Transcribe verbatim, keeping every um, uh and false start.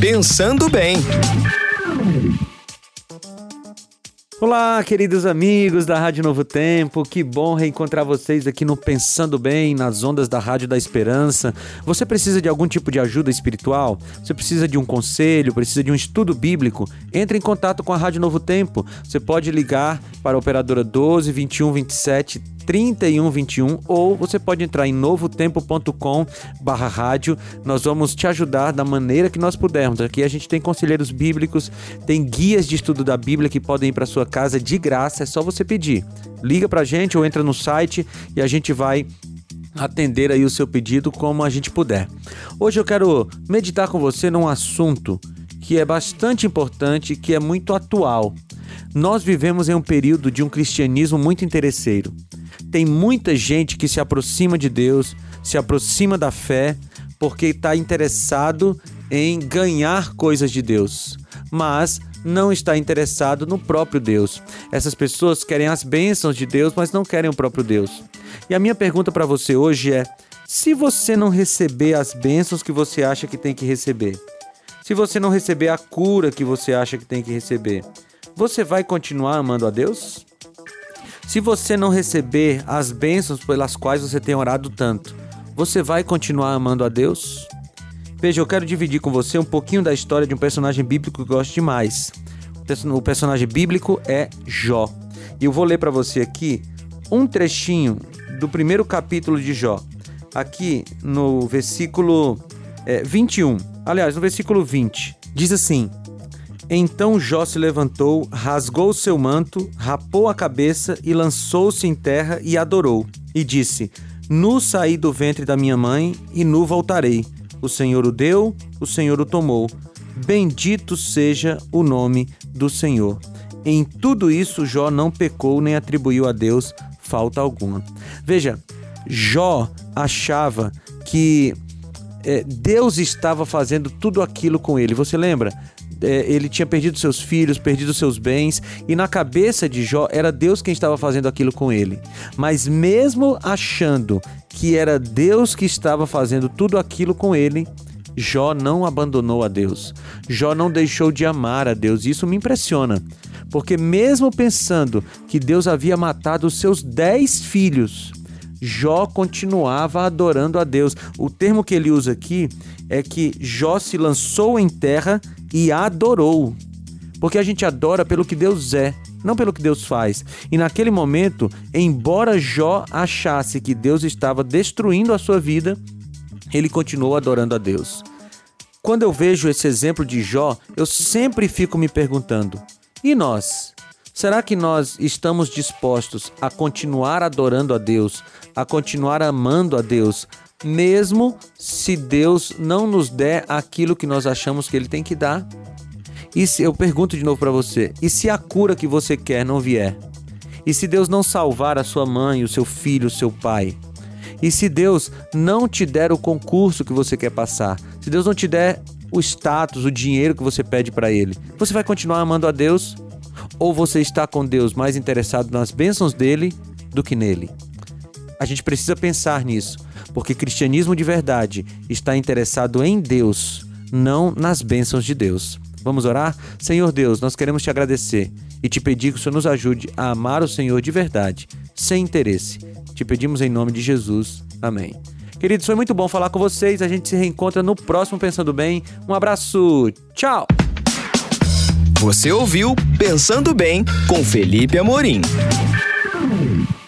Pensando Bem. Olá, queridos amigos da Rádio Novo Tempo, que bom reencontrar vocês aqui no Pensando Bem, nas ondas da Rádio da Esperança. Você precisa de algum tipo de ajuda espiritual? Você precisa de um conselho, precisa de um estudo bíblico? Entre em contato com a Rádio Novo Tempo. Você pode ligar para a operadora doze, vinte e um, vinte e sete, trinta e um, vinte e um ou você pode entrar em novotempo ponto com barra rádio. Nós vamos te ajudar da maneira que nós pudermos. Aqui a gente tem conselheiros bíblicos, tem guias de estudo da Bíblia que podem ir para sua casa de graça, é só você pedir. Liga pra gente ou entra no site e a gente vai atender aí o seu pedido como a gente puder. Hoje eu quero meditar com você num assunto que é bastante importante, que é muito atual. Nós vivemos em um período de um cristianismo muito interesseiro. Tem muita gente que se aproxima de Deus, se aproxima da fé, porque está interessado em ganhar coisas de Deus, mas não está interessado no próprio Deus. Essas pessoas querem as bênçãos de Deus, mas não querem o próprio Deus. E a minha pergunta para você hoje é: se você não receber as bênçãos que você acha que tem que receber, se você não receber a cura que você acha que tem que receber, você vai continuar amando a Deus? Se você não receber as bênçãos pelas quais você tem orado tanto, você vai continuar amando a Deus? Veja, eu quero dividir com você um pouquinho da história de um personagem bíblico que eu gosto demais. O personagem bíblico é Jó. E eu vou ler para você aqui um trechinho do primeiro capítulo de Jó. Aqui no versículo é, vinte e um. Aliás, no versículo vinte. Diz assim: Então Jó se levantou, rasgou seu manto, rapou a cabeça e lançou-se em terra e adorou. E disse: Nu saí do ventre da minha mãe e nu voltarei. O Senhor o deu, o Senhor o tomou. Bendito seja o nome do Senhor. Em tudo isso, Jó não pecou nem atribuiu a Deus falta alguma. Veja, Jó achava que é, Deus estava fazendo tudo aquilo com ele. Você lembra? É, ele tinha perdido seus filhos, perdido seus bens, e na cabeça de Jó era Deus quem estava fazendo aquilo com ele. Mas mesmo achando que era Deus que estava fazendo tudo aquilo com ele, Jó não abandonou a Deus. Jó não deixou de amar a Deus. Isso me impressiona, porque mesmo pensando que Deus havia matado os seus dez filhos, Jó continuava adorando a Deus. O termo que ele usa aqui é que Jó se lançou em terra e adorou. Porque a gente adora pelo que Deus é, não pelo que Deus faz. E naquele momento, embora Jó achasse que Deus estava destruindo a sua vida, ele continuou adorando a Deus. Quando eu vejo esse exemplo de Jó, eu sempre fico me perguntando: e nós? Será que nós estamos dispostos a continuar adorando a Deus, a continuar amando a Deus, mesmo se Deus não nos der aquilo que nós achamos que Ele tem que dar? E se, eu pergunto de novo para você, e se a cura que você quer não vier? E se Deus não salvar a sua mãe, o seu filho, o seu pai? E se Deus não te der o concurso que você quer passar? Se Deus não te der o status, o dinheiro que você pede para Ele? Você vai continuar amando a Deus? Ou você está com Deus mais interessado nas bênçãos dele do que nele? A gente precisa pensar nisso, porque cristianismo de verdade está interessado em Deus, não nas bênçãos de Deus. Vamos orar? Senhor Deus, nós queremos te agradecer e te pedir que o Senhor nos ajude a amar o Senhor de verdade, sem interesse. Te pedimos em nome de Jesus. Amém. Queridos, foi muito bom falar com vocês. A gente se reencontra no próximo Pensando Bem. Um abraço. Tchau! Você ouviu Pensando Bem com Felipe Amorim.